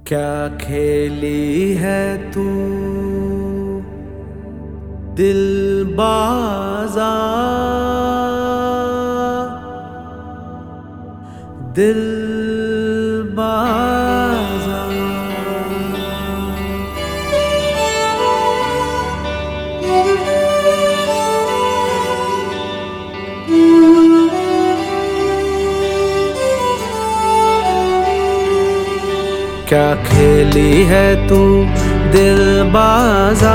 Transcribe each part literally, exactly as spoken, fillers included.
क्या खेली है तू दिलबाज़ा, दिलबाज़ा। क्या खेली है तू दिलबाज़ा,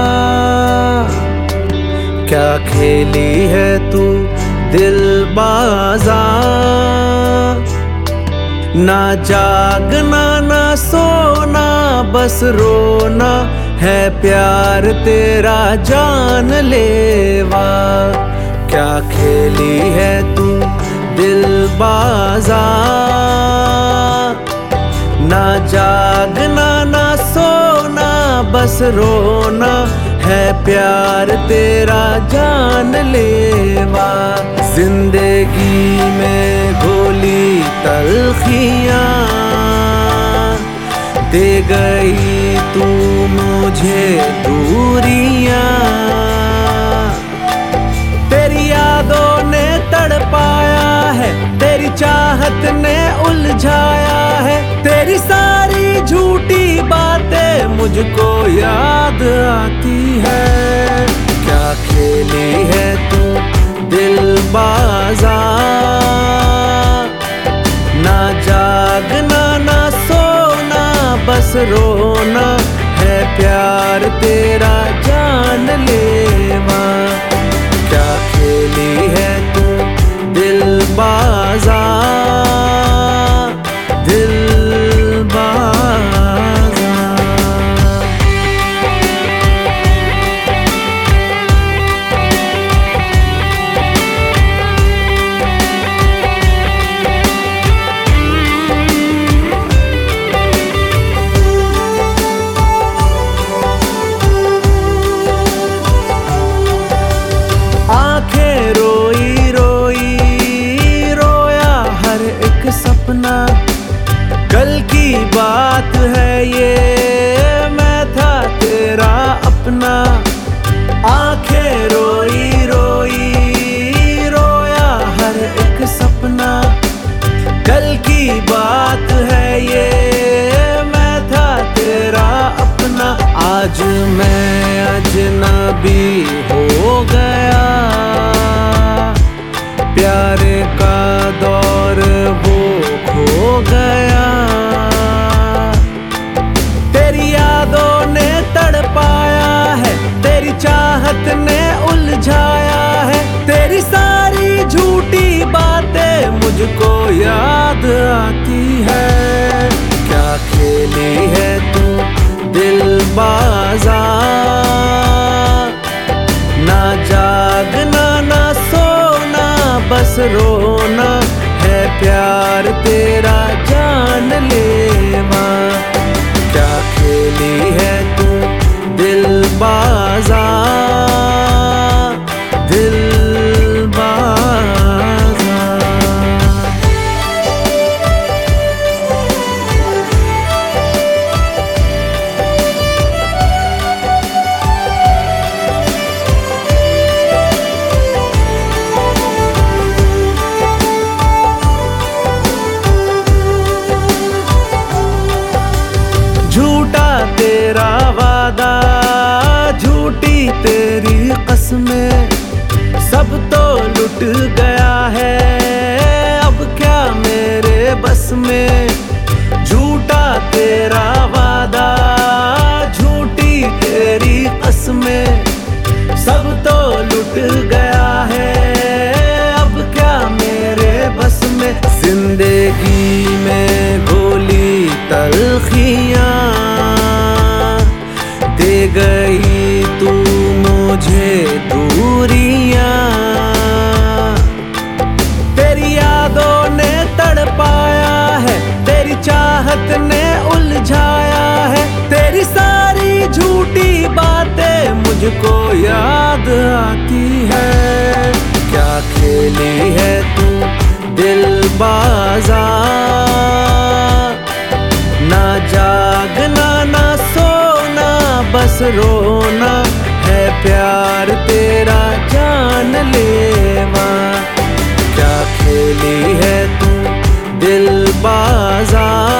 क्या खेली है तू दिलबाज़ा। ना जागना ना सोना बस रोना है प्यार तेरा जानलेवा। क्या खेली है तू दिलबाज़ा, ना जागना ना सोना बस रोना है प्यार तेरा जानलेवा। जिंदगी में घोली तलखियाँ दे गई तू मुझे दूरियाँ। तेरी यादों ने तड़पाया है, तेरी चाहत ने उलझाया है। तेरी सारी झूठी बातें मुझको याद आती है। क्या खेली है तू दिलबाज़ा, ना जागना ना सोना बस रोना है प्यार तेरा जानलेवा। क्या खेली है तू दिलबाज़ा, आंखें रोई रोई रोया हर एक सपना। कल की बात है ये मैं था तेरा अपना। आंखें रोई रोई रोया हर एक सपना। कल की बात है ये मैं था तेरा अपना। आज मैं अजनबी हो गया, प्यार का दौर वो खो गया। तेरी यादों ने तड़पाया है, तेरी चाहत ने उलझाया है। तेरी सारी झूठी बातें मुझको याद आती है। क्या खेली है तू दिलबाज़ा, ना जागना ना सोना बस रोना है प्यार तेरा जानलेवा। क्या खेली है तू दिलबाज़ा, झूठा तेरा वादा झूठी तेरी कसमें। सब तो लुट गया है अब क्या मेरे बस में। झूठा तेरा वादा झूठी तेरी कसमें। सब तो लुट गया है अब क्या मेरे बस में। जिंदगी में घोली तलखियाँ दे गई तू मुझे दूरियाँ। तेरी यादों ने तड़पाया है, तेरी चाहत ने उलझाया है। तेरी सारी झूठी बातें मुझको याद आती है। क्या खेली है तू दिलबाज़ा, ना जा बस रोना है प्यार तेरा जान लेवा। क्या खेली है तू दिल बाज़ार